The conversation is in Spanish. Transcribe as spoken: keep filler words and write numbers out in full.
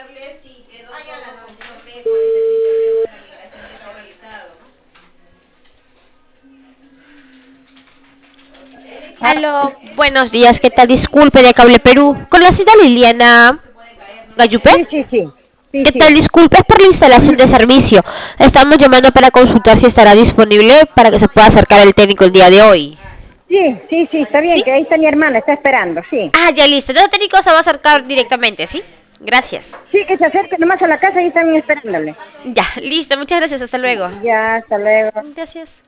Aló, buenos días, ¿qué tal? Disculpe de Cable Perú. Con la señora Liliana Gallupé. Sí, sí, sí, sí, ¿Qué tal? sí. Disculpe por la instalación de servicio. Estamos llamando para consultar si estará disponible para que se pueda acercar el técnico el día de hoy. Sí, sí, sí, está bien, ¿Sí? que ahí está mi hermana, está esperando, sí. Ah, ya listo. Entonces el técnico se va a acercar directamente, ¿sí? Gracias. Sí, que se acerque nomás a la casa y están esperándole. Ya, listo. Muchas gracias. Hasta luego. Ya, hasta luego. Gracias.